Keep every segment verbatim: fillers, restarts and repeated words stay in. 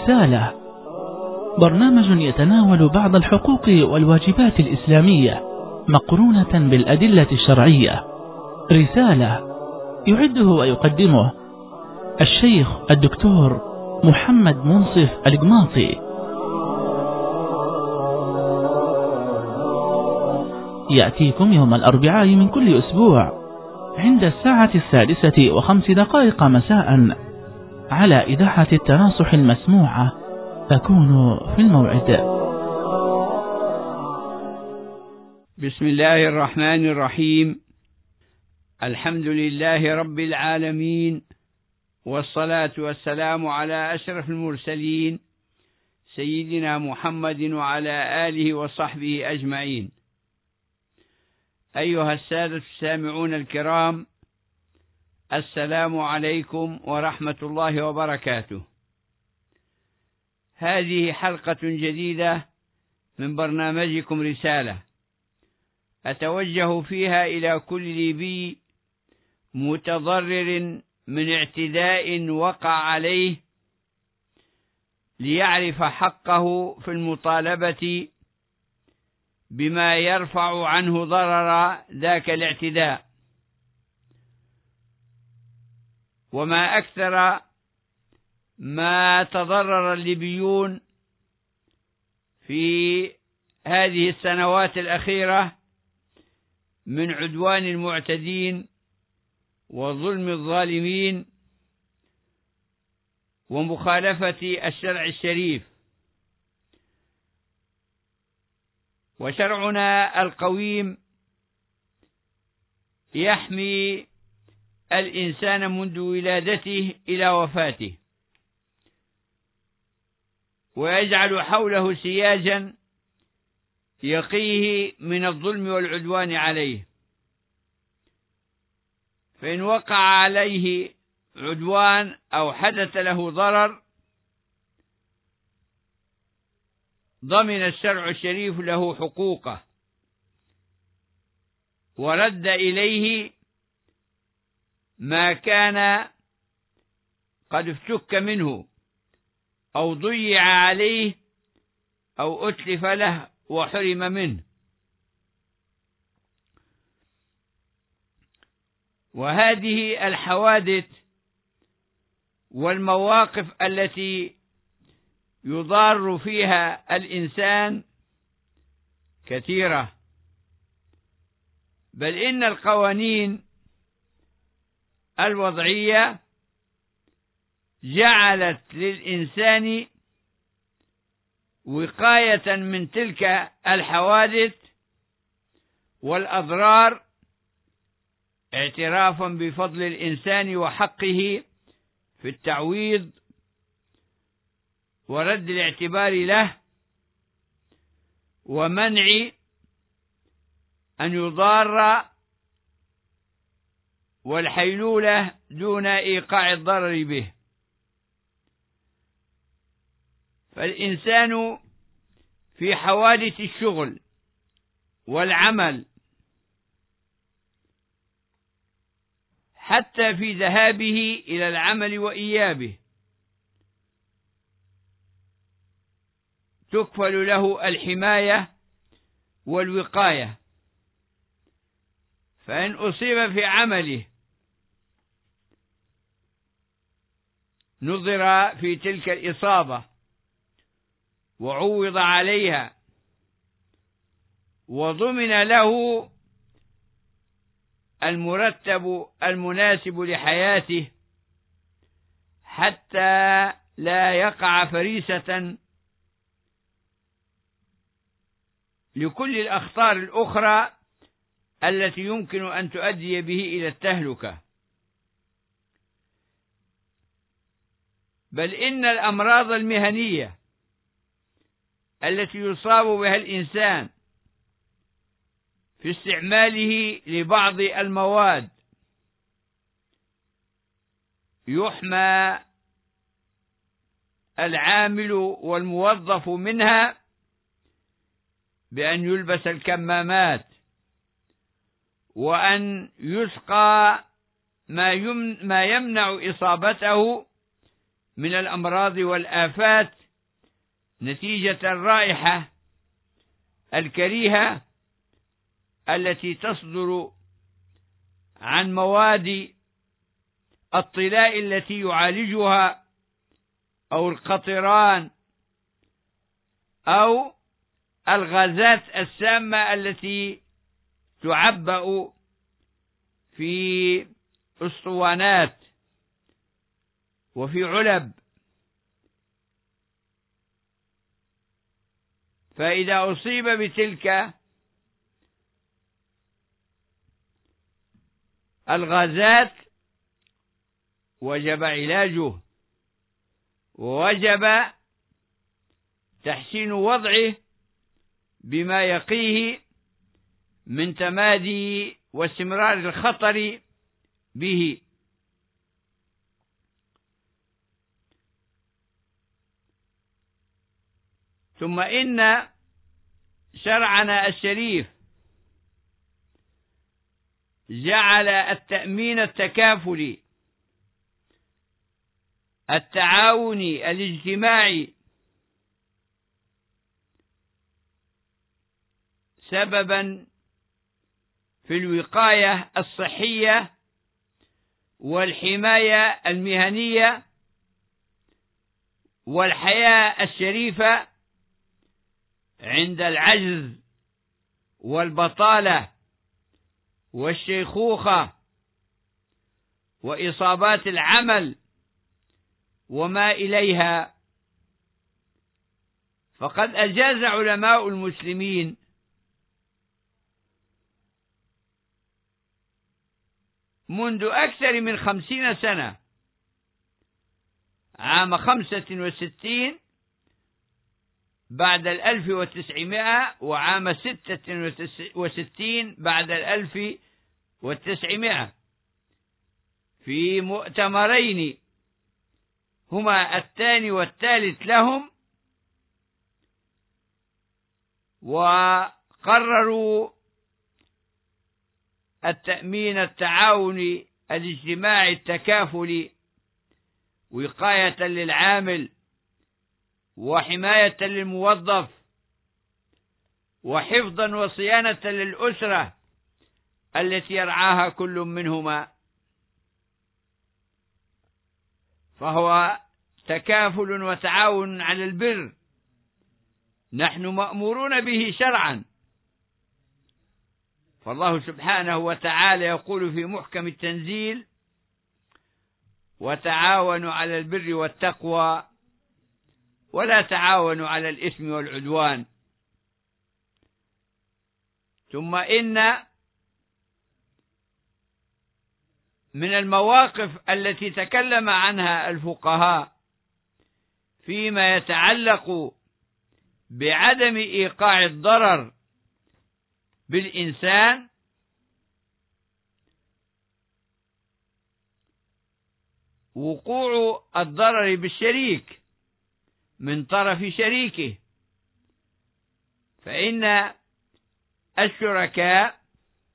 رسالة، برنامج يتناول بعض الحقوق والواجبات الإسلامية مقرونة بالأدلة الشرعية. رسالة يعده ويقدمه الشيخ الدكتور محمد منصف القماطي. يأتيكم يوم الأربعاء من كل أسبوع عند الساعة السادسة وخمس دقائق مساء على إذاعة التناصح المسموعة. تكونوا في الموعد. بسم الله الرحمن الرحيم. الحمد لله رب العالمين، والصلاة والسلام على أشرف المرسلين سيدنا محمد وعلى آله وصحبه أجمعين. أيها السادة السامعون الكرام، السلام عليكم ورحمة الله وبركاته. هذه حلقة جديدة من برنامجكم رسالة، أتوجه فيها إلى كل ليبي متضرر من اعتداء وقع عليه ليعرف حقه في المطالبة بما يرفع عنه ضرر ذاك الاعتداء. وما أكثر ما تضرر الليبيون في هذه السنوات الأخيرة من عدوان المعتدين وظلم الظالمين ومخالفة الشرع الشريف. وشرعنا القويم يحمي الإنسان منذ ولادته إلى وفاته، ويجعل حوله سياجا يقيه من الظلم والعدوان عليه. فإن وقع عليه عدوان أو حدث له ضرر ضمن الشرع الشريف له حقوقه، ورد إليه ما كان قد افتك منه أو ضيع عليه أو أتلف له وحرم منه. وهذه الحوادث والمواقف التي يضار فيها الإنسان كثيرة، بل إن القوانين الوضعية جعلت للإنسان وقاية من تلك الحوادث والأضرار، اعترافا بفضل الإنسان وحقه في التعويض ورد الاعتبار له، ومنع أن يضار، والحيلولة دون إيقاع الضرر به. فالإنسان في حوادث الشغل والعمل حتى في ذهابه إلى العمل وإيابه تكفل له الحماية والوقاية. فإن أصيب في عمله نظر في تلك الإصابة وعوض عليها، وضمن له المرتب المناسب لحياته حتى لا يقع فريسة لكل الأخطار الأخرى التي يمكن أن تؤدي به إلى التهلكة. بل إن الأمراض المهنية التي يصاب بها الإنسان في استعماله لبعض المواد يحمى العامل والموظف منها بأن يلبس الكمامات، وأن يسقى ما يمنع إصابته من الأمراض والآفات نتيجة الرائحة الكريهة التي تصدر عن مواد الطلاء التي يعالجها أو القطران أو الغازات السامة التي تعبأ في أسطوانات وفي علب. فإذا أصيب بتلك الغازات وجب علاجه، ووجب تحسين وضعه بما يقيه من تمادي واستمرار الخطر به. ثم إن شرعنا الشريف جعل التأمين التكافلي التعاوني الاجتماعي سببا في الوقاية الصحية والحماية المهنية والحياة الشريفة عند العجز والبطالة والشيخوخة وإصابات العمل وما إليها. فقد أجاز علماء المسلمين منذ أكثر من خمسين سنة، عام خمسة وستين بعد الألف وتسعمائة وعام ستة وستين بعد الألف وتسعمائة، في مؤتمرين هما الثاني والثالث لهم، وقرروا التأمين التعاوني الاجتماعي التكافلي وقاية للعامل وحماية للموظف وحفظا وصيانة للأسرة التي يرعاها كل منهما. فهو تكافل وتعاون على البر نحن مأمورون به شرعا. فالله سبحانه وتعالى يقول في محكم التنزيل: وتعاونوا على البر والتقوى ولا تعاونوا على الإثم والعدوان. ثم إن من المواقف التي تكلم عنها الفقهاء فيما يتعلق بعدم إيقاع الضرر بالإنسان وقوع الضرر بالشريك من طرف شريكه، فإن الشركاء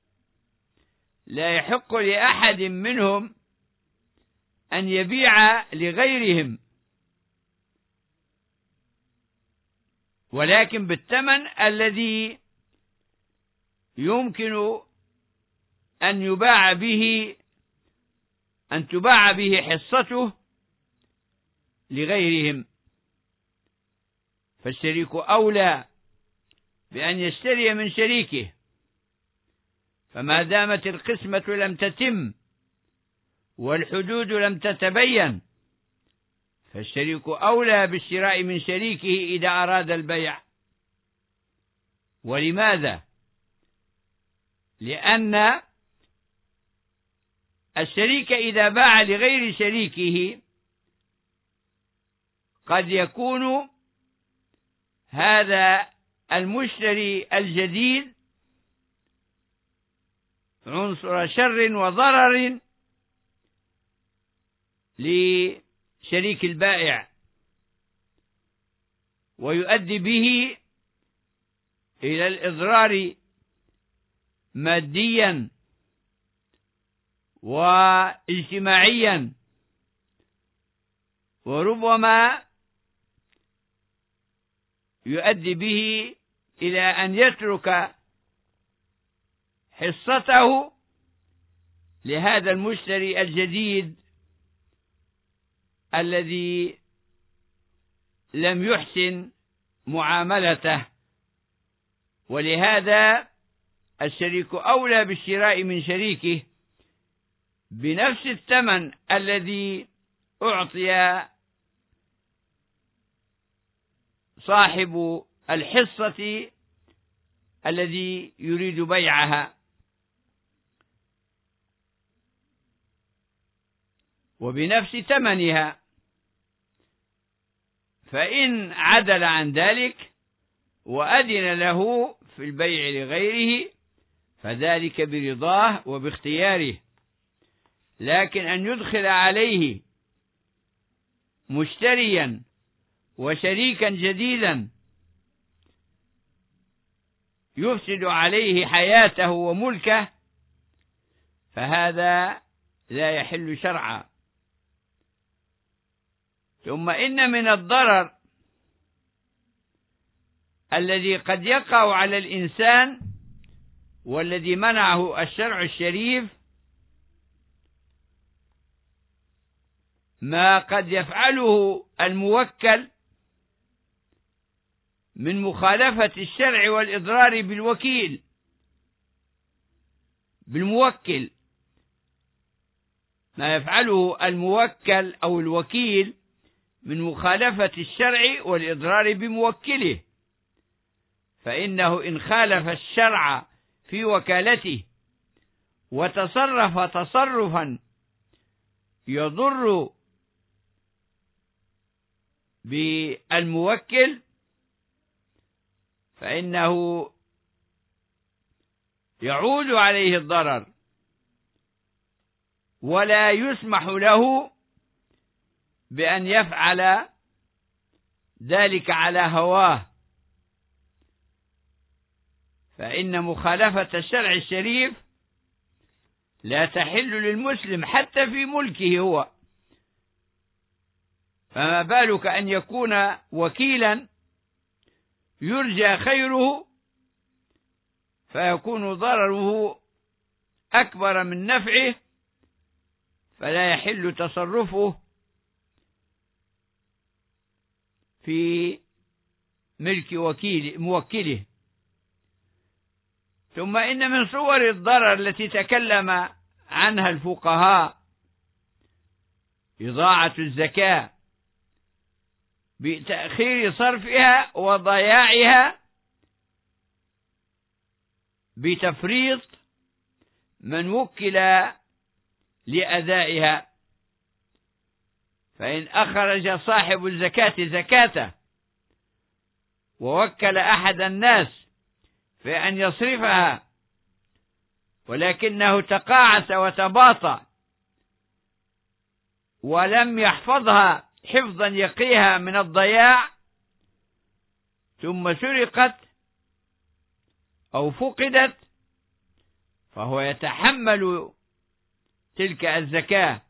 لا يحق لأحد منهم أن يبيع لغيرهم، ولكن بالثمن الذي يمكن أن يباع به أن تباع به حصته لغيرهم. فالشريك أولى بأن يشتري من شريكه، فما دامت القسمة لم تتم والحدود لم تتبين فالشريك أولى بالشراء من شريكه إذا أراد البيع. ولماذا؟ لأن الشريك إذا باع لغير شريكه قد يكون هذا المشتري الجديد عنصر شر وضرر لشريك البائع، ويؤدي به إلى الإضرار ماديا واجتماعيا وربما يؤدي به إلى أن يترك حصته لهذا المشتري الجديد الذي لم يحسن معاملته، ولهذا الشريك أولى بالشراء من شريكه بنفس الثمن الذي أعطي صاحب الحصة الذي يريد بيعها، وبنفس ثمنها. فإن عدل عن ذلك وأذن له في البيع لغيره فذلك برضاه وباختياره، لكن أن يدخل عليه مشتريا وشريكا جديدا يفسد عليه حياته وملكه فهذا لا يحل شرعا. ثم إن من الضرر الذي قد يقع على الإنسان والذي منعه الشرع الشريف ما قد يفعله الموكل من مخالفة الشرع والإضرار بالوكيل بالموكل ما يفعله الموكل أو الوكيل من مخالفة الشرع والإضرار بموكله، فإنه إن خالف الشرع في وكالته وتصرف تصرفا يضر بالموكل فإنه يعود عليه الضرر، ولا يسمح له بأن يفعل ذلك على هواه، فإن مخالفة الشرع الشريف لا تحل للمسلم حتى في ملكه هو، فما بالك أن يكون وكيلا يرجى خيره فيكون ضرره أكبر من نفعه، فلا يحل تصرفه في ملك وكيل موكله. ثم إن من صور الضرر التي تكلم عنها الفقهاء إضاعة الزكاة بتأخير صرفها وضياعها بتفريط من وكل لأدائها، فإن أخرج صاحب الزكاة زكاته ووكل أحد الناس في أن يصرفها ولكنه تقاعس وتباطأ ولم يحفظها حفظا يقيها من الضياع ثم سرقت أو فقدت فهو يتحمل تلك الزكاة،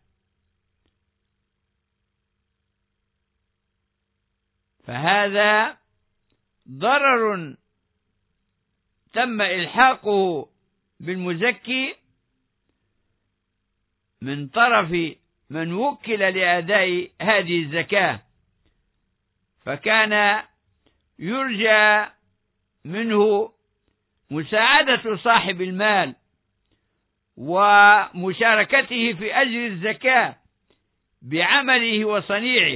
فهذا ضرر تم إلحاقه بالمزكي من طرف من وكل لأداء هذه الزكاة، فكان يرجى منه مساعدة صاحب المال ومشاركته في أجر الزكاة بعمله وصنيعه،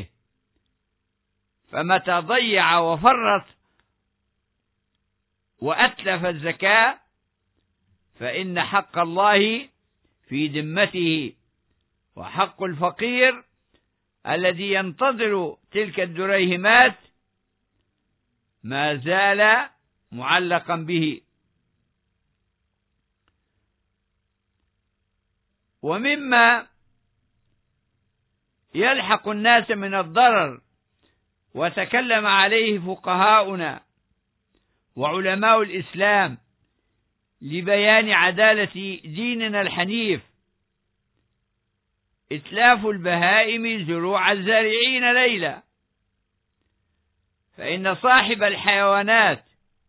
فمتى ضيع وفرط وأتلف الزكاة فإن حق الله في ذمته، وحق الفقير الذي ينتظر تلك الدريهمات ما زال معلقا به. ومما يلحق الناس من الضرر وتكلم عليه فقهاؤنا وعلماء الإسلام لبيان عدالة ديننا الحنيف إتلاف البهائم زروع الزارعين ليلا، فإن صاحب الحيوانات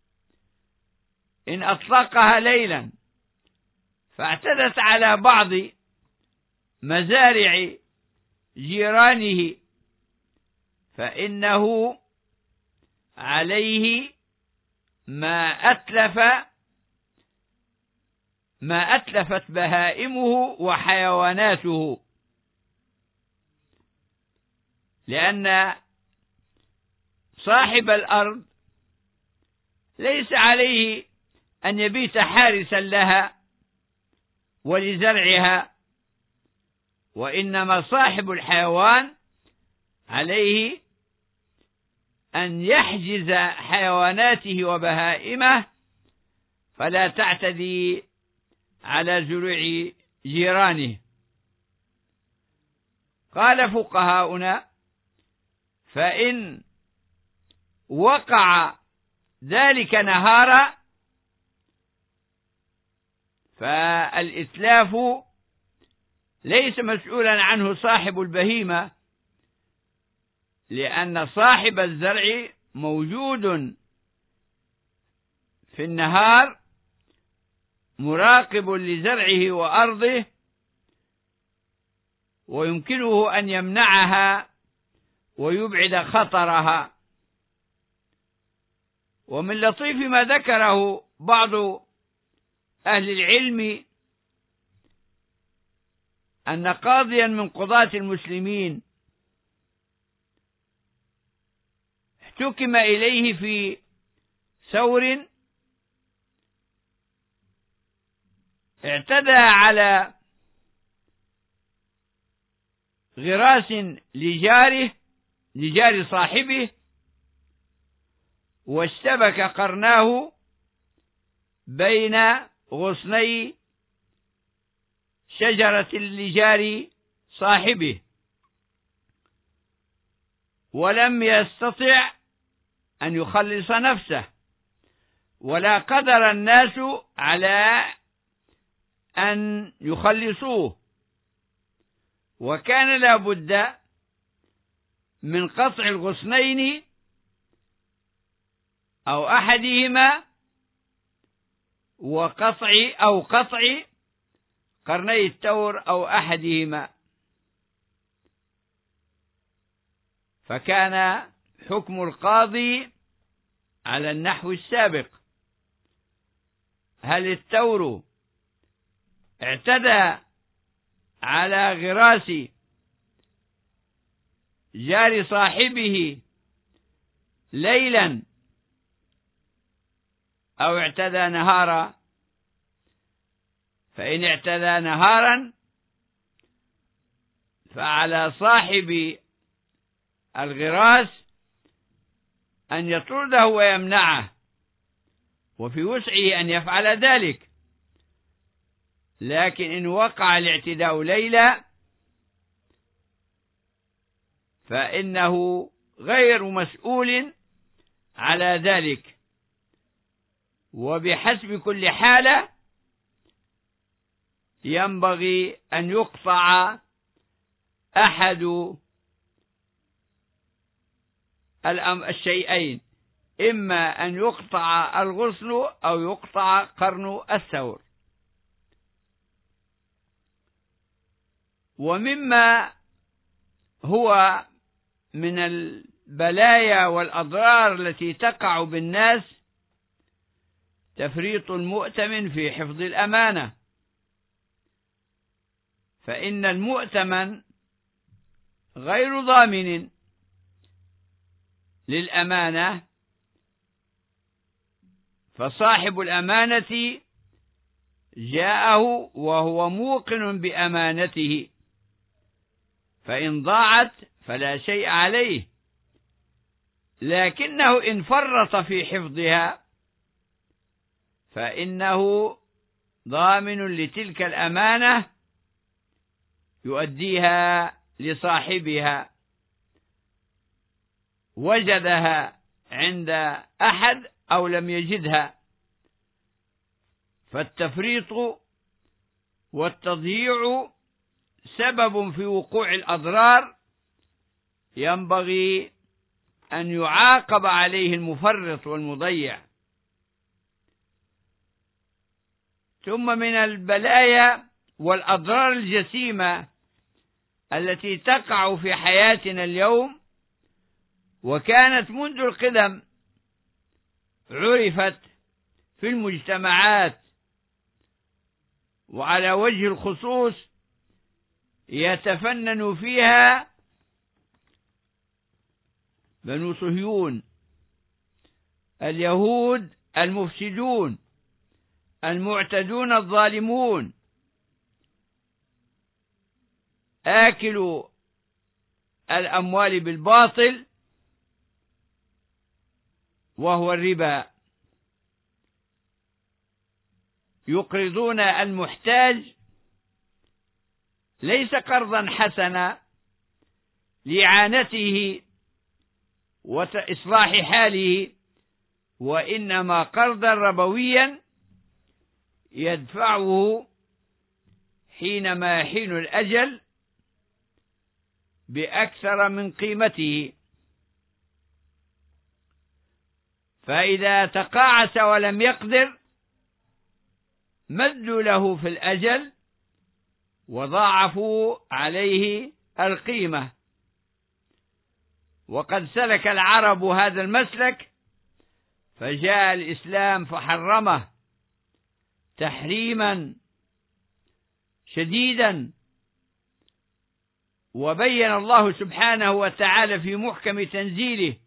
إن أطلقها ليلا فاعتدت على بعض مزارع جيرانه فإنه عليه ما أتلف ما أتلفت بهائمه وحيواناته، لأن صاحب الأرض ليس عليه أن يبيت حارسا لها ولزرعها، وإنما صاحب الحيوان عليه أن يحجز حيواناته وبهائمه فلا تعتدي على زروع جيرانه. قال فقهاؤنا: فإن وقع ذلك نهارا فالإتلاف ليس مسؤولا عنه صاحب البهيمة، لأن صاحب الزرع موجود في النهار مراقب لزرعه وأرضه، ويمكنه أن يمنعها ويبعد خطرها. ومن لطيف ما ذكره بعض أهل العلم أن قاضيا من قضاة المسلمين احتكم إليه في ثور اعتدى على غراس لجاره لجار صاحبه واشتبك قرناه بين غصني شجرة لجار صاحبه، ولم يستطع أن يخلص نفسه، ولا قدر الناس على أن يخلصوه، وكان لا بد من قطع الغصنين أو أحدهما وقطع أو قطع قرني التور أو أحدهما. فكان حكم القاضي على النحو السابق: هل التور اعتدى على غراس جار صاحبه ليلا أو اعتدى نهارا؟ فإن اعتدى نهارا فعلى صاحب الغراس أن يطرده ويمنعه، وفي وسعه أن يفعل ذلك. لكن إن وقع الاعتداء ليلا فإنه غير مسؤول على ذلك، وبحسب كل حالة ينبغي أن يقطع أحد الشيئين، إما أن يقطع الغصن أو يقطع قرن الثور. ومما هو من البلايا والأضرار التي تقع بالناس تفريط المؤتمن في حفظ الأمانة، فإن المؤتمن غير ضامن للأمانة، فصاحب الأمانة جاءه وهو موقن بأمانته، فإن ضاعت فلا شيء عليه، لكنه إن فرط في حفظها فإنه ضامن لتلك الأمانة يؤديها لصاحبها، وجدها عند أحد أو لم يجدها. فالتفريط والتضييع سبب في وقوع الأضرار ينبغي أن يعاقب عليه المفرط والمضيع. ثم من البلايا والأضرار الجسيمة التي تقع في حياتنا اليوم، وكانت منذ القدم عرفت في المجتمعات، وعلى وجه الخصوص يتفنن فيها بنو صهيون، اليهود المفسدون المعتدون الظالمون، آكلوا الأموال بالباطل وهو الربا، يقرضون المحتاج ليس قرضا حسنا لإعانته وإصلاح حاله، وإنما قرضا ربويا يدفعه حينما يحين الأجل بأكثر من قيمته، فإذا تقاعس ولم يقدر مدوا له في الأجل وضاعفوا عليه القيمة. وقد سلك العرب هذا المسلك، فجاء الإسلام فحرمه تحريما شديدا، وبين الله سبحانه وتعالى في محكم تنزيله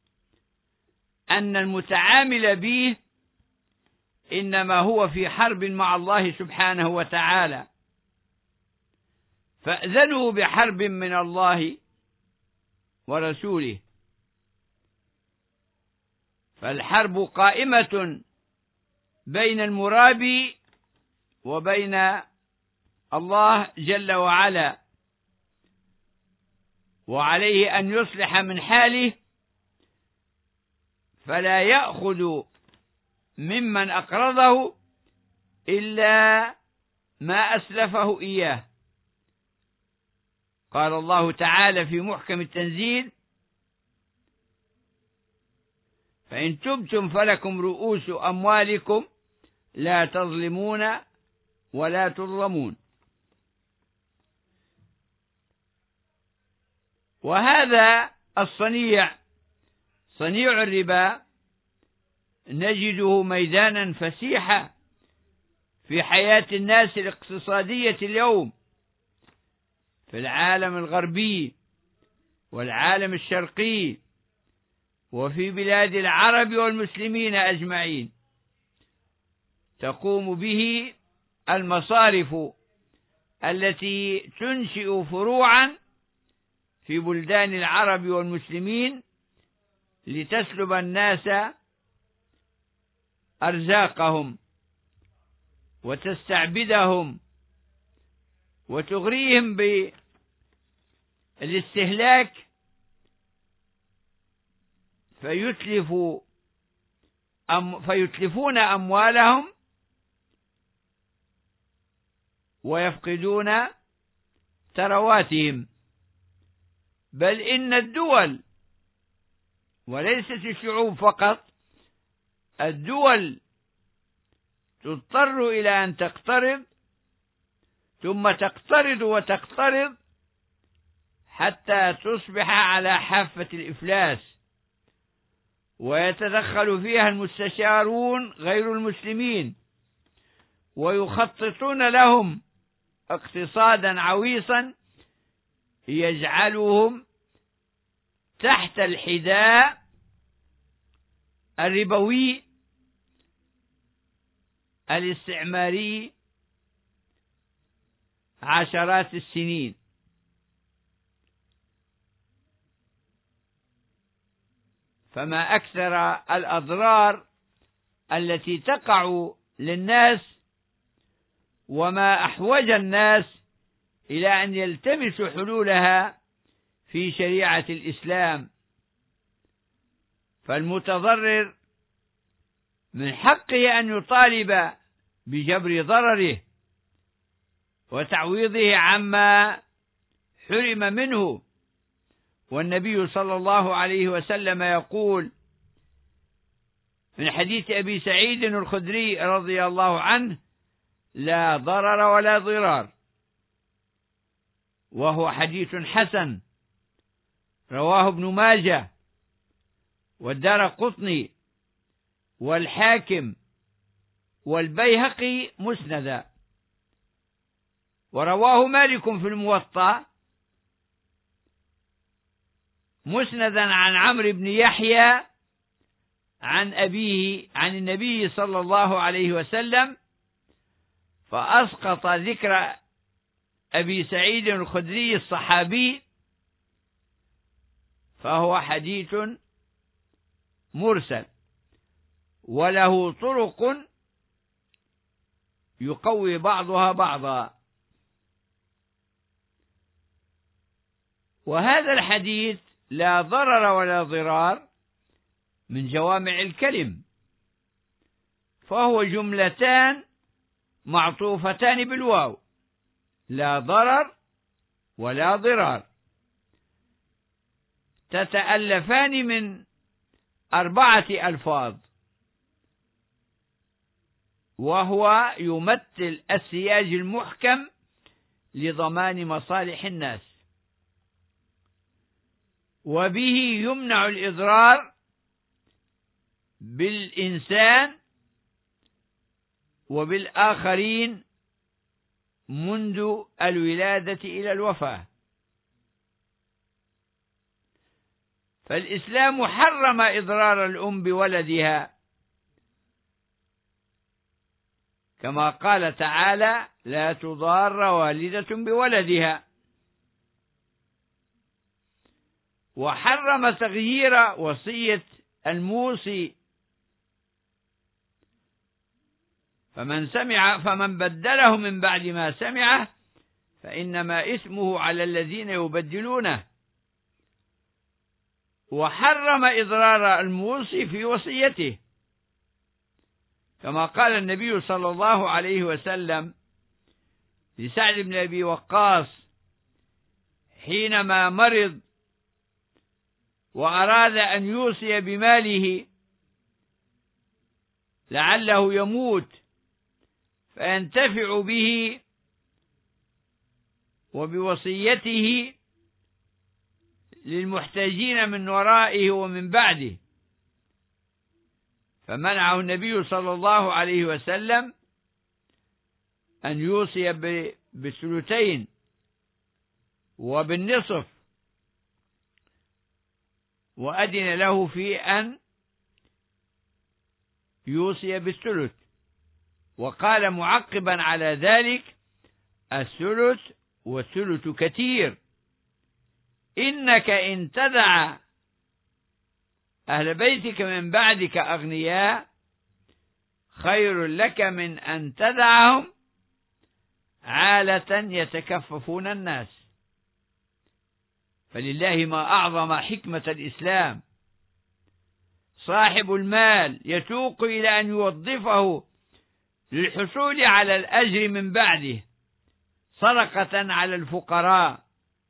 أن المتعامل به إنما هو في حرب مع الله سبحانه وتعالى، فأذنوا بحرب من الله ورسوله. فالحرب قائمة بين المرابي وبين الله جل وعلا، وعليه أن يصلح من حاله فلا يأخذ ممن أقرضه إلا ما أسلفه إياه. قال الله تعالى في محكم التنزيل: فإن تبتم فلكم رؤوس أموالكم لا تظلمون ولا تظلمون. وهذا الصنيع، صنيع الربا، نجده ميدانا فسيحا في حياة الناس الاقتصادية اليوم في العالم الغربي والعالم الشرقي وفي بلاد العرب والمسلمين أجمعين. تقوم به المصارف التي تنشئ فروعا في بلدان العرب والمسلمين لتسلب الناس أرزاقهم وتستعبدهم وتغريهم بالاستهلاك، فيتلفوا أم فيتلفون أموالهم ويفقدون ثرواتهم. بل إن الدول وليست الشعوب فقط، الدول تضطر إلى أن تقترض ثم تقترض وتقترض حتى تصبح على حافة الإفلاس، ويتدخل فيها المستشارون غير المسلمين ويخططون لهم اقتصادا عويصا يجعلهم تحت الحذاء الربوي الاستعماري عشرات السنين. فما أكثر الأضرار التي تقع للناس، وما أحوج الناس إلى أن يلتمسوا حلولها في شريعة الإسلام. فالمتضرر من حقه أن يطالب بجبر ضرره، وتعويضه عما حرم منه. والنبي صلى الله عليه وسلم يقول من حديث أبي سعيد الخدري رضي الله عنه: لا ضرر ولا ضرار، وهو حديث حسن رواه ابن ماجه والدارقطني والحاكم والبيهقي مسندا، ورواه مالك في الموطأ مسندا عن عمرو بن يحيى عن أبيه عن النبي صلى الله عليه وسلم، فأسقط ذكر أبي سعيد الخدري الصحابي، فهو حديث مرسل وله طرق يقوي بعضها بعضا. وهذا الحديث لا ضرر ولا ضرار من جوامع الكلم، فهو جملتان معطوفتان بالواو: لا ضرر ولا ضرار، تتألفان من أربعة ألفاظ، وهو يمثل السياج المحكم لضمان مصالح الناس، وبه يمنع الإضرار بالإنسان وبالآخرين منذ الولادة إلى الوفاة. فالإسلام حرم إضرار الأم بولدها، كما قال تعالى: لا تضار والدة بولدها. وحرم تغيير وصية الموصي، فمن سمع فمن بدله من بعد ما سمعه فإنما إثمه على الذين يبدلونه. وحرم إضرار الموصي في وصيته، كما قال النبي صلى الله عليه وسلم لسعد بن أبي وقاص حينما مرض وأراد أن يوصي بماله لعله يموت فينتفع به وبوصيته للمحتاجين من ورائه ومن بعده، فمنعه النبي صلى الله عليه وسلم أن يوصي بالثلثين وبالنصف، وأذن له في أن يوصي بالثلث، وقال معقبا على ذلك: الثلث والثلث كثير، إنك إن تدع أهل بيتك من بعدك أغنياء خير لك من أن تدعهم عالة يتكففون الناس. فلله ما أعظم حكمة الإسلام. صاحب المال يتوق إلى أن يوظفه للحصول على الأجر من بعده صدقة على الفقراء،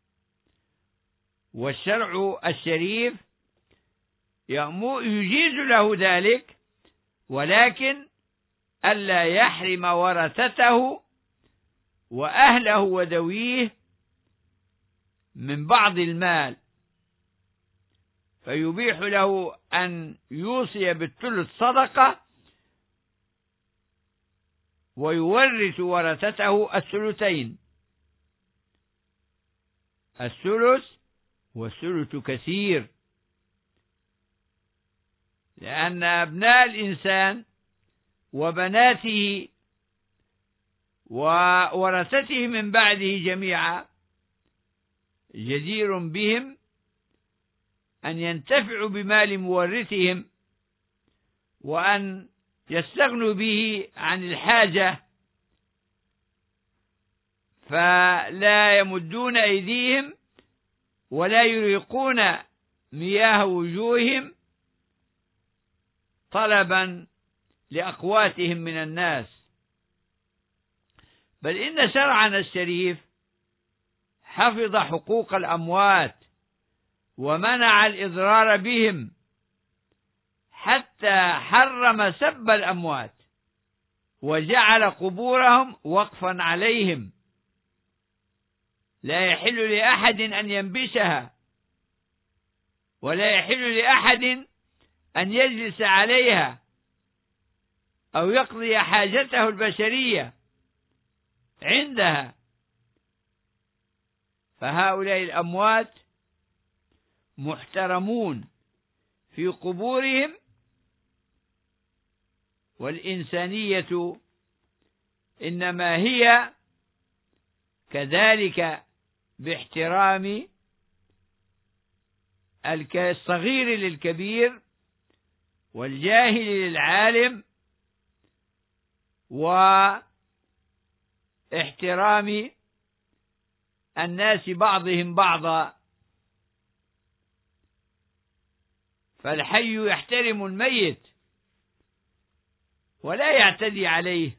والشرع الشريف يجيز له ذلك، ولكن ألا يحرم ورثته وأهله وذويه من بعض المال، فيبيح له أن يوصي بالثلث صدقة ويورث ورثته الثلثين، الثلث والثلث كثير، لأن أبناء الإنسان وبناته وورثته من بعده جميعا جدير بهم أن ينتفعوا بمال مورثهم وأن يستغنوا به عن الحاجة، فلا يمدون أيديهم ولا يريقون مياه وجوههم طلبا لأقواتهم من الناس. بل إن شرعنا الشريف حفظ حقوق الأموات ومنع الإضرار بهم، حتى حرم سب الأموات وجعل قبورهم وقفا عليهم، لا يحل لأحد أن ينبشها، ولا يحل لأحد أن يجلس عليها أو يقضي حاجته البشرية عندها. فهؤلاء الأموات محترمون في قبورهم، والإنسانية إنما هي كذلك باحترام الصغير للكبير والجاهل للعالم، واحترام الناس بعضهم بعضا. فالحي يحترم الميت ولا يعتدي عليه،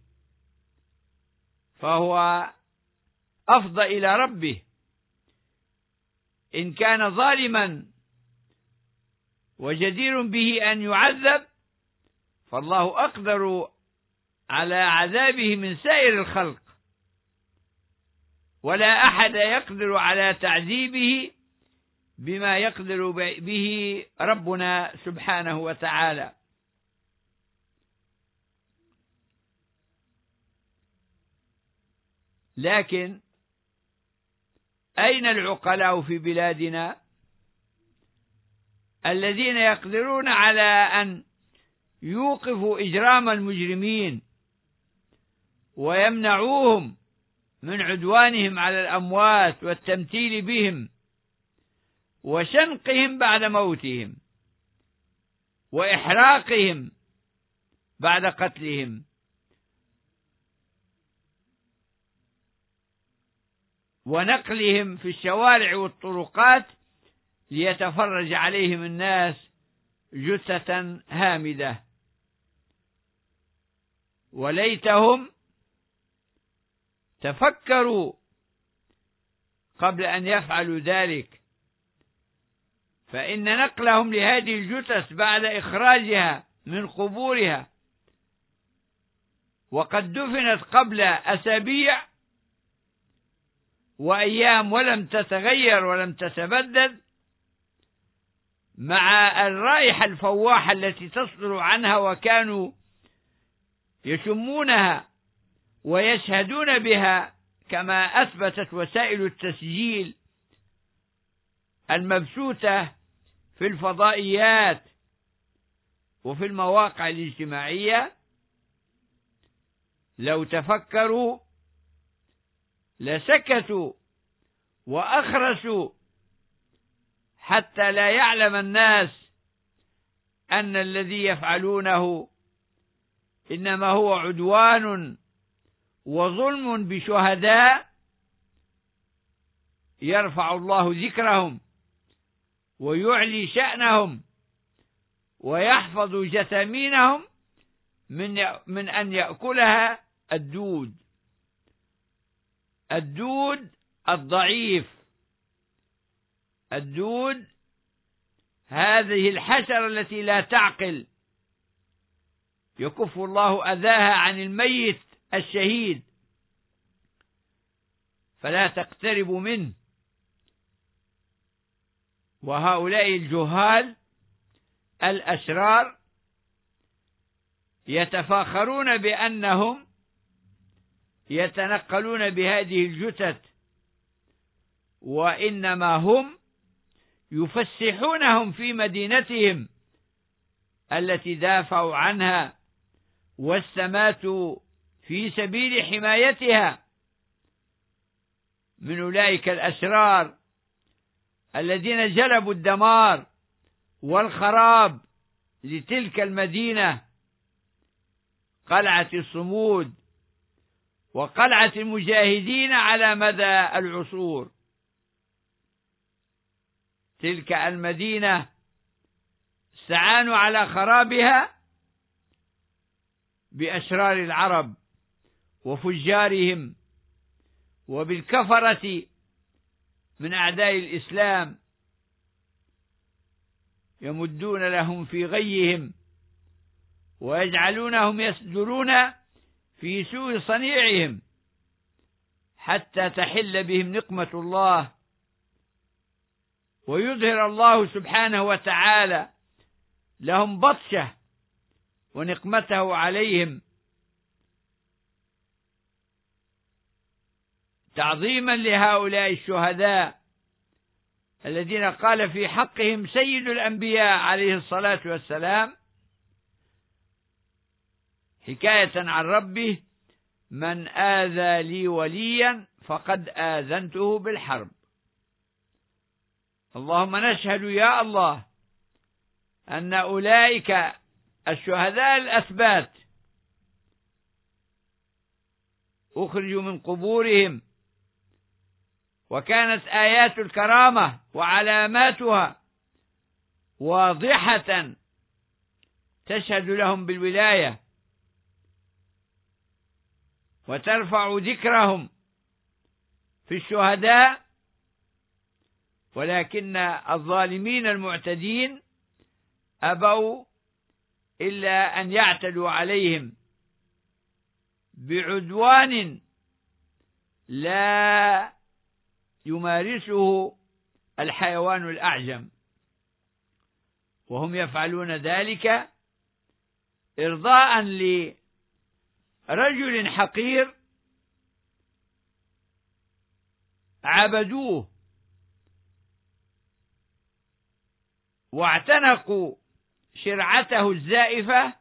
فهو أفضى إلى ربه. إن كان ظالما وجدير به أن يعذب، فالله أقدر على عذابه من سائر الخلق، ولا أحد يقدر على تعذيبه بما يقدر به ربنا سبحانه وتعالى. لكن أين العقلاء في بلادنا الذين يقدرون على أن يوقفوا إجرام المجرمين ويمنعوهم من عدوانهم على الأموات والتمثيل بهم وشنقهم بعد موتهم وإحراقهم بعد قتلهم ونقلهم في الشوارع والطرقات ليتفرج عليهم الناس جثة هامدة؟ وليتهم تفكروا قبل أن يفعلوا ذلك، فإن نقلهم لهذه الجثث بعد إخراجها من قبورها وقد دفنت قبل أسابيع وأيام ولم تتغير ولم تتبدل، مع الرائحة الفواحة التي تصدر عنها وكانوا يشمونها ويشهدون بها، كما أثبتت وسائل التسجيل المبثوثة في الفضائيات وفي المواقع الاجتماعية. لو تفكروا لسكتوا وأخرسوا حتى لا يعلم الناس أن الذي يفعلونه إنما هو عدوان وظلم بشهداء يرفع الله ذكرهم ويعلي شأنهم ويحفظ جثامينهم من من أن يأكلها الدود الدود الضعيف. الدود هذه الحشرة التي لا تعقل، يكف الله أذاها عن الميت الشهيد، فلا تقتربوا منه. وهؤلاء الجهال الأشرار يتفاخرون بأنهم يتنقلون بهذه الجثث، وإنما هم يفسحونهم في مدينتهم التي دافعوا عنها واستماتوا في سبيل حمايتها من أولئك الأشرار الذين جلبوا الدمار والخراب لتلك المدينة، قلعة الصمود وقلعة المجاهدين على مدى العصور. تلك المدينة استعانوا على خرابها بأشرار العرب وفجارهم وبالكفرة من أعداء الإسلام يمدون لهم في غيهم ويجعلونهم يسجرون في سوء صنيعهم حتى تحل بهم نقمة الله ويظهر الله سبحانه وتعالى لهم بطشه ونقمته عليهم تعظيما لهؤلاء الشهداء الذين قال في حقهم سيد الأنبياء عليه الصلاة والسلام حكاية عن ربه: من آذى لي وليا فقد آذنته بالحرب. اللهم نشهد يا الله أن أولئك الشهداء الأثبات أخرجوا من قبورهم وكانت آيات الكرامة وعلاماتها واضحة تشهد لهم بالولاية وترفع ذكرهم في الشهداء، ولكن الظالمين المعتدين أبوا إلا أن يعتدوا عليهم بعدوان لا يمارسه الحيوان الأعجم، وهم يفعلون ذلك إرضاء لرجل حقير عبدوه واعتنقوا شرعته الزائفة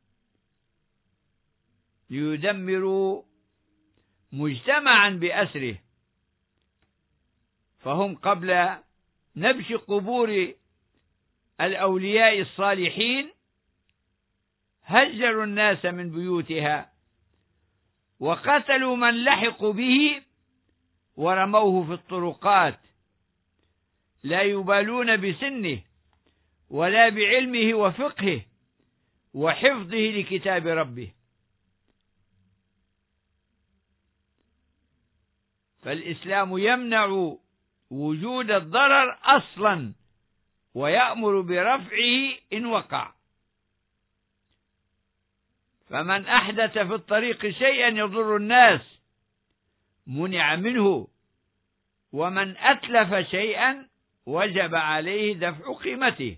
ليدمروا مجتمعا بأسره. فهم قبل نبش قبور الأولياء الصالحين هجروا الناس من بيوتها وقتلوا من لحقوا به ورموه في الطرقات، لا يبالون بسنه ولا بعلمه وفقهه وحفظه لكتاب ربه. فالإسلام يمنع وجود الضرر أصلا ويأمر برفعه إن وقع. فمن أحدث في الطريق شيئا يضر الناس منع منه، ومن أتلف شيئا وجب عليه دفع قيمته.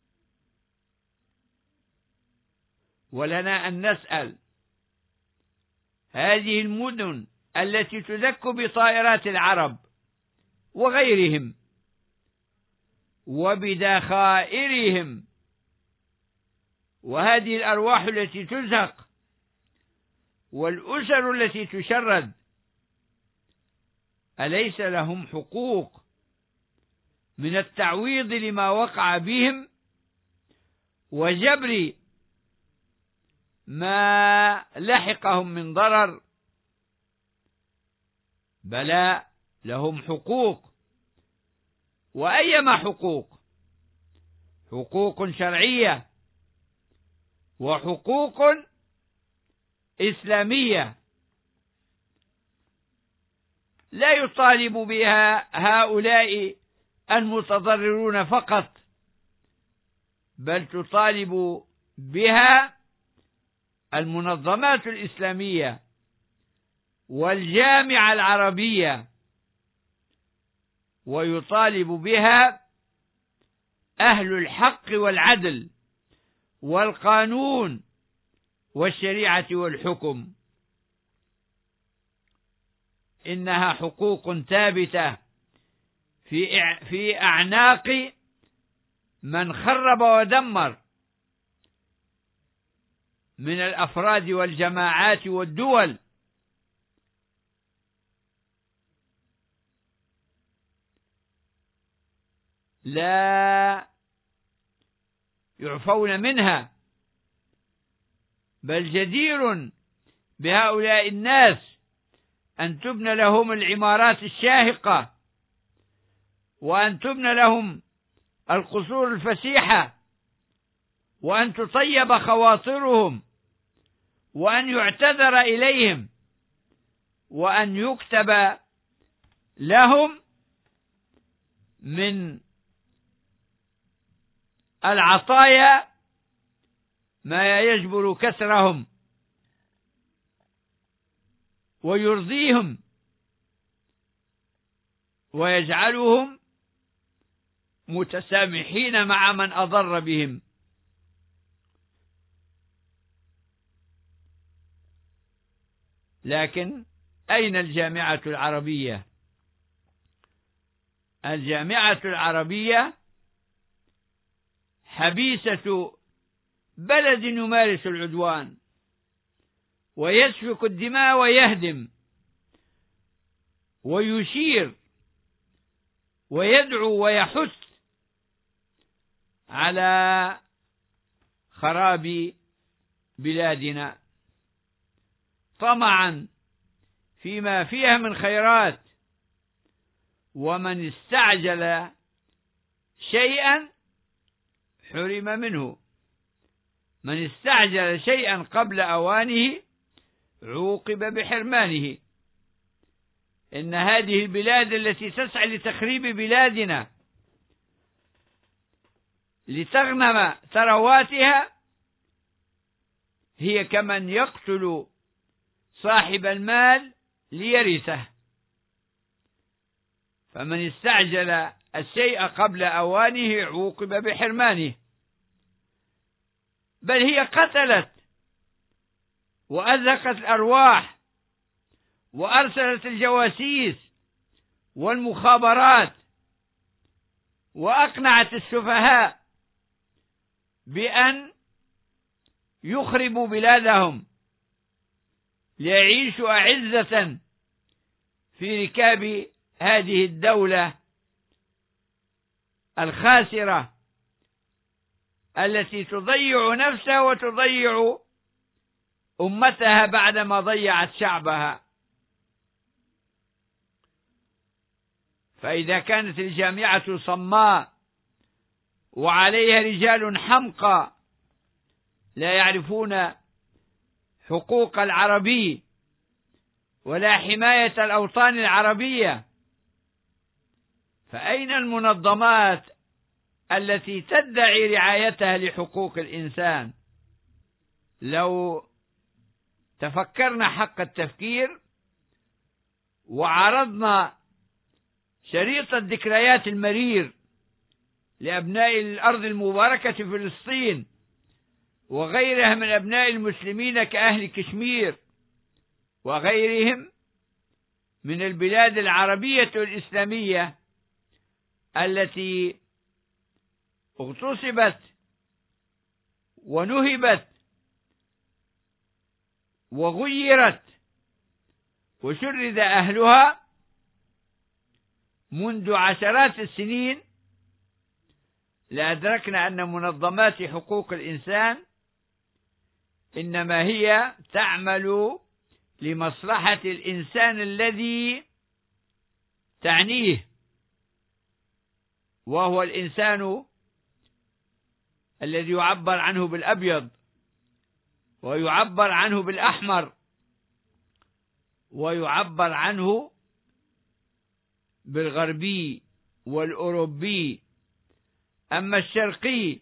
ولنا أن نسأل هذه المدن التي تدك بطائرات العرب وغيرهم وبذخائرهم، وهذه الأرواح التي تزهق والأسر التي تشرد، أليس لهم حقوق من التعويض لما وقع بهم وجبر ما لحقهم من ضرر؟ بلى، لهم حقوق. وأيما حقوق؟ حقوق شرعية وحقوق إسلامية لا يطالب بها هؤلاء المتضررون فقط، بل تطالب بها المنظمات الإسلامية والجامعة العربية، ويطالب بها أهل الحق والعدل والقانون والشريعة والحكم. إنها حقوق ثابتة في في أعناق من خرب ودمر من الأفراد والجماعات والدول. لا يعفون منها، بل جدير بهؤلاء الناس أن تبنى لهم العمارات الشاهقة، وأن تبنى لهم القصور الفسيحة، وأن تطيب خواطرهم، وأن يعتذر إليهم، وأن يكتب لهم من العطايا ما يجبر كسرهم ويرضيهم ويجعلهم متسامحين مع من أضر بهم. لكن أين الجامعة العربية؟ الجامعة العربية حبيسة بلد يمارس العدوان ويسفك الدماء ويهدم ويشير ويدعو ويحث على خراب بلادنا طمعا فيما فيها من خيرات. ومن استعجل شيئا حرم منه، من استعجل شيئا قبل أوانه عوقب بحرمانه. إن هذه البلاد التي تسعى لتخريب بلادنا لتغنم ثرواتها هي كمن يقتل صاحب المال ليرثه. فمن استعجل الشيء قبل أوانه عوقب بحرمانه. بل هي قتلت وأزهقت الأرواح وأرسلت الجواسيس والمخابرات وأقنعت السفهاء بأن يخربوا بلادهم ليعيشوا أعزة في ركاب هذه الدولة الخاسرة التي تضيع نفسها وتضيع أمتها بعدما ضيعت شعبها. فإذا كانت الجامعة صماء وعليها رجال حمقى لا يعرفون حقوق العربي ولا حماية الأوطان العربية، فأين المنظمات التي تدعي رعايتها لحقوق الإنسان؟ لو تفكرنا حق التفكير وعرضنا شريط الذكريات المرير لأبناء الأرض المباركة في فلسطين وغيرها من أبناء المسلمين كأهل كشمير وغيرهم من البلاد العربية الإسلامية التي اغتصبت ونهبت وغيرت وشرد أهلها منذ عشرات السنين، لأدركنا أن منظمات حقوق الإنسان إنما هي تعمل لمصلحة الإنسان الذي تعنيه، وهو الإنسان الذي يعبر عنه بالأبيض ويعبر عنه بالأحمر ويعبر عنه بالغربي والأوروبي. أما الشرقي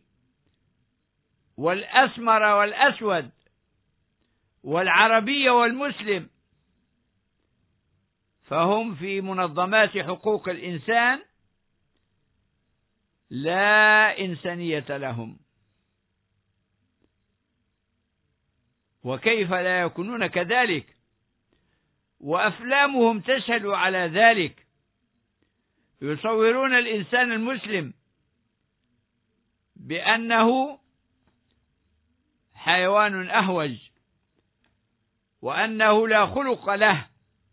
والأسمر والأسود والعربي والمسلم فهم في منظمات حقوق الإنسان لا إنسانية لهم. وكيف لا يكونون كذلك؟ وأفلامهم تشهد على ذلك. يصورون الإنسان المسلم بأنه حيوان أهوج وأنه لا خلق له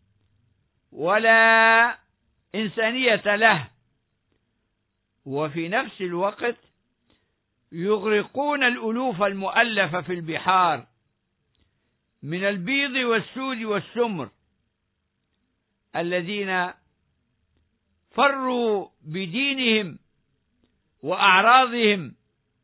ولا إنسانية له، وفي نفس الوقت يغرقون الألوف المؤلفة في البحار من البيض والسود والسمر الذين فروا بدينهم وأعراضهم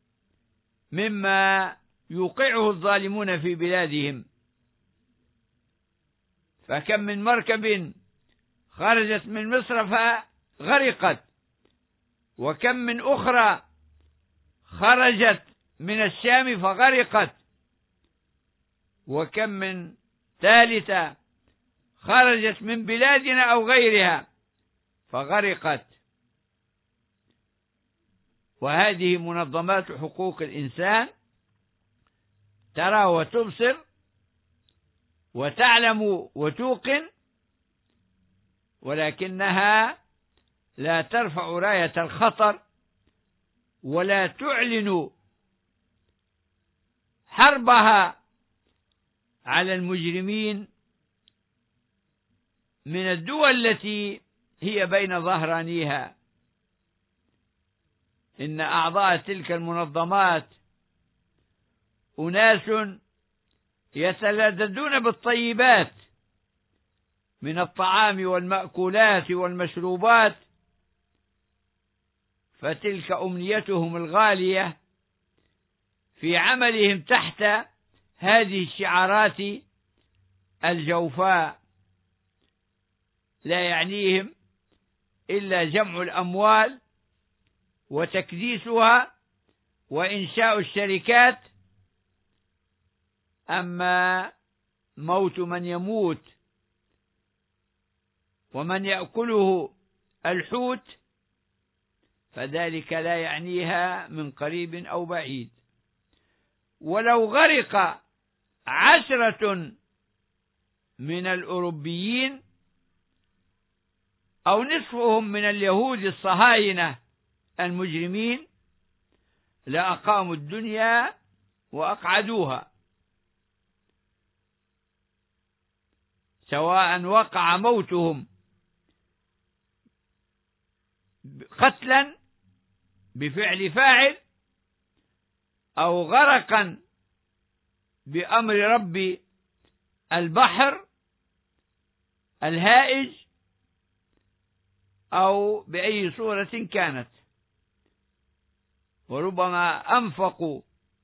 مما يوقعه الظالمون في بلادهم. فكم من مركب خرجت من مصر فغرقت، وكم من أخرى خرجت من الشام فغرقت، وكم من ثالثة خرجت من بلادنا أو غيرها فغرقت. وهذه منظمات حقوق الإنسان ترى وتبصر وتعلم وتوقن، ولكنها لا ترفع راية الخطر ولا تعلن حربها على المجرمين من الدول التي هي بين ظهرانيها. إن أعضاء تلك المنظمات أناس يتلذذون بالطيبات من الطعام والمأكولات والمشروبات، فتلك أمنيتهم الغالية في عملهم تحت هذه الشعارات الجوفاء. لا يعنيهم إلا جمع الأموال وتكديسها وإنشاء الشركات، أما موت من يموت ومن يأكله الحوت فذلك لا يعنيها من قريب أو بعيد. ولو غرق عشرة من الأوروبيين أو نصفهم من اليهود الصهاينة المجرمين لأقاموا الدنيا وأقعدوها، سواء وقع موتهم قتلا بفعل فاعل أو غرقا بأمر رب البحر الهائج أو بأي صورة كانت. وربما أنفقوا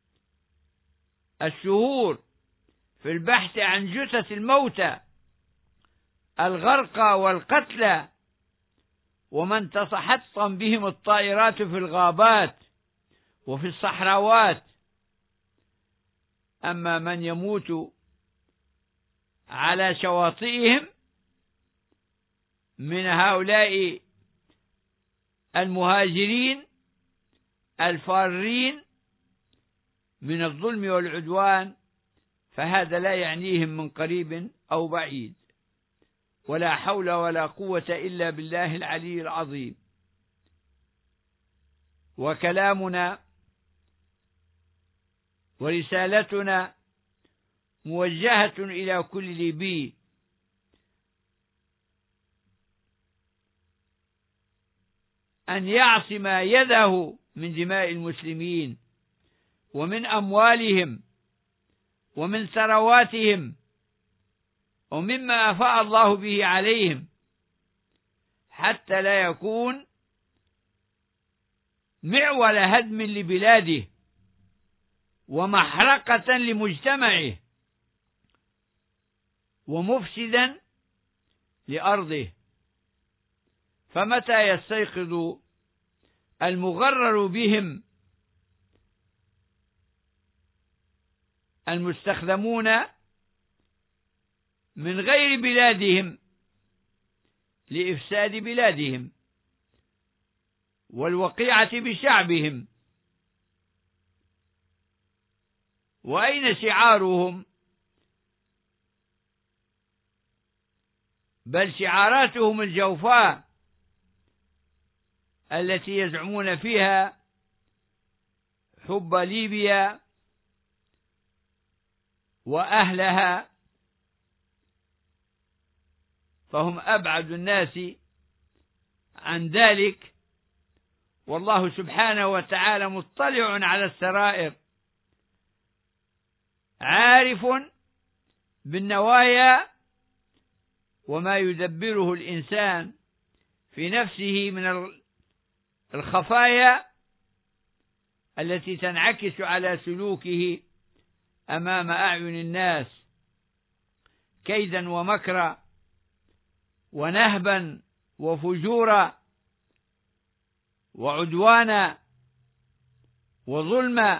الشهور في البحث عن جثث الموتى الغرقى والقتلى ومن تتحطم بهم الطائرات في الغابات وفي الصحراوات. أما من يموت على شواطئهم من هؤلاء المهاجرين الفارين من الظلم والعدوان فهذا لا يعنيهم من قريب أو بعيد. ولا حول ولا قوة إلا بالله العلي العظيم. وكلامنا ورسالتنا موجهة إلى كل ليبي أن يعصم يده من دماء المسلمين ومن أموالهم ومن ثرواتهم ومما أفاء الله به عليهم، حتى لا يكون معول هدم لبلاده ومحرقة لمجتمعه ومفسدا لأرضه. فمتى يستيقظ المغرر بهم المستخدمون من غير بلادهم لإفساد بلادهم والوقيعة بشعبهم؟ وأين شعارهم؟ بل شعاراتهم الجوفاء التي يزعمون فيها حب ليبيا وأهلها، فهم أبعد الناس عن ذلك. والله سبحانه وتعالى مطلع على السرائر، عارف بالنوايا وما يدبره الإنسان في نفسه من الخفايا التي تنعكس على سلوكه أمام أعين الناس كيدا ومكرا. ونهبا وفجورا وعدوانا وظلما.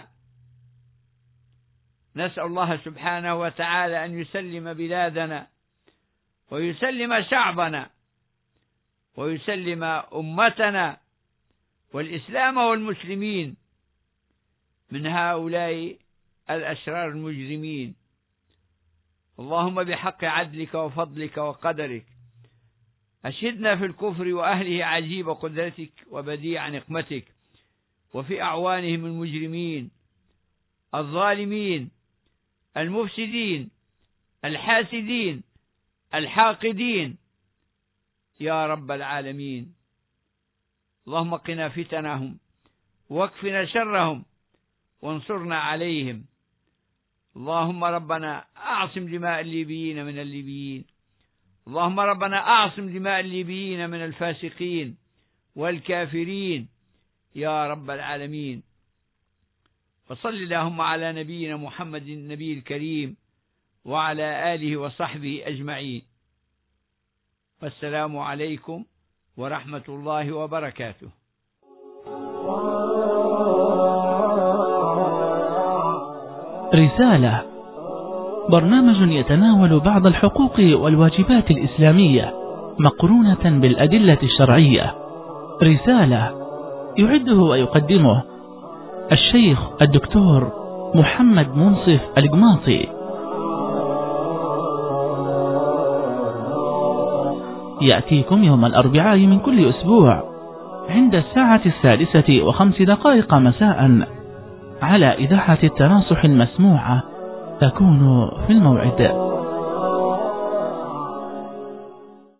نسأل الله سبحانه وتعالى أن يسلم بلادنا ويسلم شعبنا ويسلم أمتنا والإسلام والمسلمين من هؤلاء الأشرار المجرمين. اللهم بحق عدلك وفضلك وقدرك أشهدنا في الكفر وأهله عجيب قدرتك وبديع نقمتك، وفي أعوانهم المجرمين الظالمين المفسدين الحاسدين الحاقدين يا رب العالمين. اللهم قنا فتنهم واكفنا شرهم وانصرنا عليهم. اللهم ربنا أعصم دماء الليبيين من الليبيين. اللهم ربنا أعصم دماء الليبيين من الفاسقين والكافرين يا رب العالمين. وصل اللهم على نبينا محمد النبي الكريم وعلى آله وصحبه أجمعين. والسلام عليكم ورحمة الله وبركاته. رسالة، برنامج يتناول بعض الحقوق والواجبات الإسلامية مقرونة بالأدلة الشرعية. رسالة يعده ويقدمه الشيخ الدكتور محمد منصف القماطي. يأتيكم يوم الأربعاء من كل أسبوع عند الساعة السادسة وخمس دقائق مساء على إذاعة التناصح المسموعة، تكون في الموعد.